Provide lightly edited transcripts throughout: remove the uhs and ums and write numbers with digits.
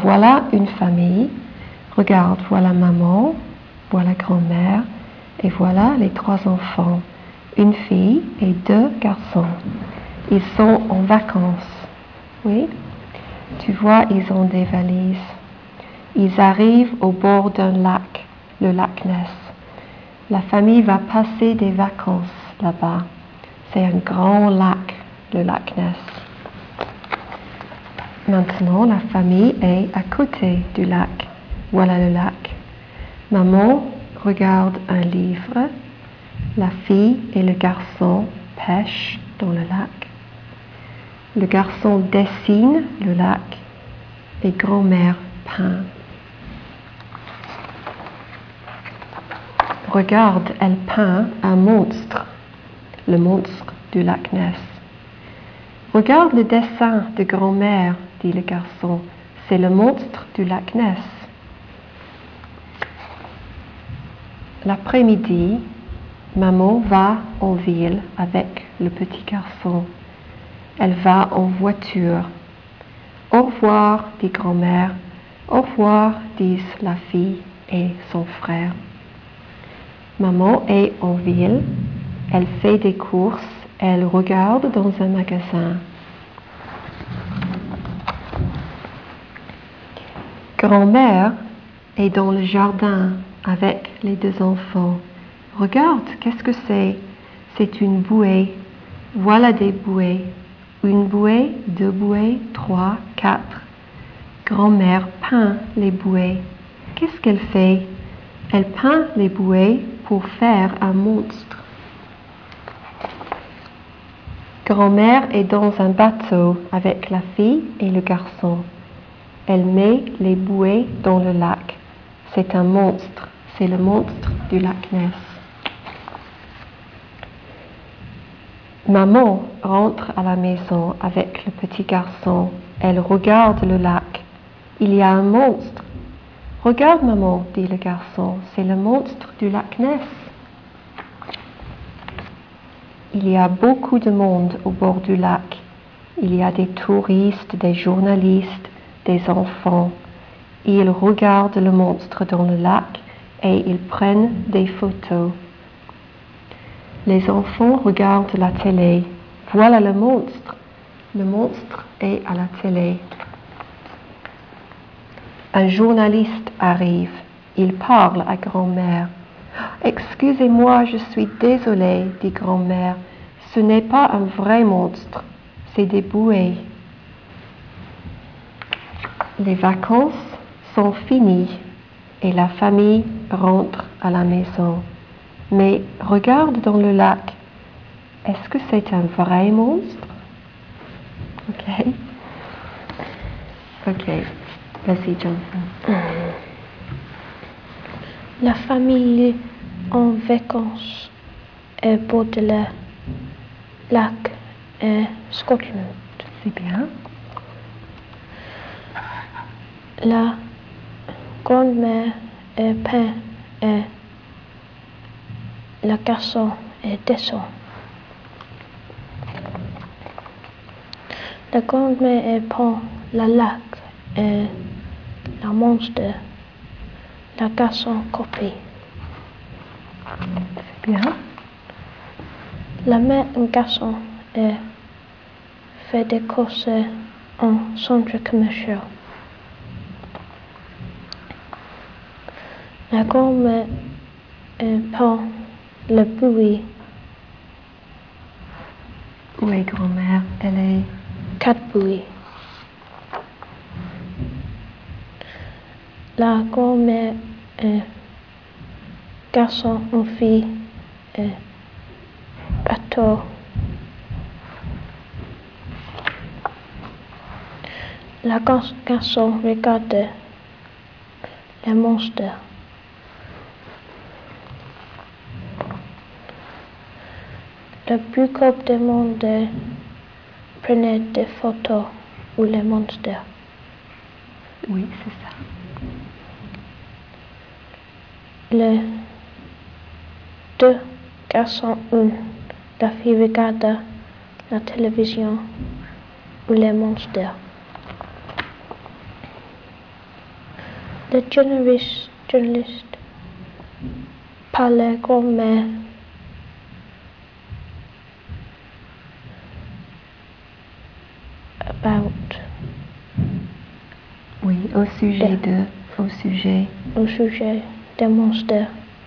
voilà une famille. Regarde, voilà maman, voilà grand-mère, et voilà les 3 enfants, une fille et 2 garçons. Ils sont en vacances. Oui? Tu vois, ils ont des valises. Ils arrivent au bord d'un lac, le lac Ness. La famille va passer des vacances là-bas. C'est un grand lac, le lac Ness. Maintenant, la famille est à côté du lac. Voilà le lac. Maman regarde un livre. La fille et le garçon pêchent dans le lac. Le garçon dessine le lac et grand-mère peint. Regarde, elle peint un monstre, le monstre du lac Ness. Regarde le dessin de grand-mère, dit le garçon, c'est le monstre du lac Ness. L'après-midi, maman va en ville avec le petit garçon. Elle va en voiture. Au revoir, dit grand-mère. Au revoir, disent la fille et son frère. Maman est en ville. Elle fait des courses. Elle regarde dans un magasin. Grand-mère est dans le jardin avec les 2 enfants. Regarde, qu'est-ce que c'est? C'est une bouée. Voilà des bouées. Une bouée, 2 bouées, 3, 4. Grand-mère peint les bouées. Qu'est-ce qu'elle fait? Elle peint les bouées pour faire un monstre. Grand-mère est dans un bateau avec la fille et le garçon. Elle met les bouées dans le lac. C'est un monstre. C'est le monstre du lac Ness. Maman rentre à la maison avec le petit garçon. Elle regarde le lac. Il y a un monstre. Regarde, maman, dit le garçon, c'est le monstre du lac Ness. Il y a beaucoup de monde au bord du lac. Il y a des touristes, des journalistes, des enfants. Ils regardent le monstre dans le lac et ils prennent des photos. Les enfants regardent la télé. Voilà le monstre. Le monstre est à la télé. Un journaliste arrive. Il parle à grand-mère. « Excusez-moi, je suis désolée, dit grand-mère. Ce n'est pas un vrai monstre, c'est des bouées. » Les vacances sont finies et la famille rentre à la maison. Mais regarde dans le lac. Est-ce que c'est un vrai monstre? Ok. Ok. Vas-y, Jonathan. La famille en vacances est bord de le lac Scotland. C'est bien. La grand-mère peint et le garçon descend. La grand-mère peint le lac et le monstre. Le garçon copie. C'est bien. La mère et le garçon fait des courses en centre commercial. La grand-mère peint le bruit. Oui, grand-mère, elle est... 4 bruits. La grand-mère garçon ou fille bateau. La garçon regarde les monstres. Le plus grand du monde prenait des photos ou les monstres. Oui, c'est ça. Les 2 garçons ou la fille regarde la télévision ou les monstres. Le journaliste par la grand-mère about Oui, au sujet de. Au sujet. au sujet des monstres.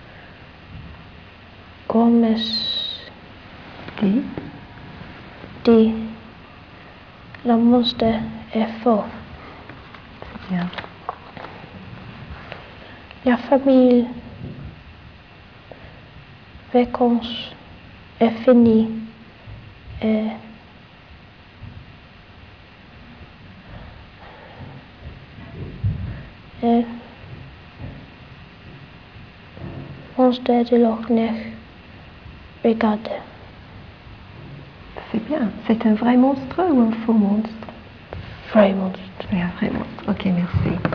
Grand-mère dit le monstre est fort. C'est bien. La famille vacances est finie et monstre de Loch Ness regarde. C'est bien. C'est un vrai monstre ou un faux monstre? Vrai monstre. C'est un vrai monstre. Ok, merci.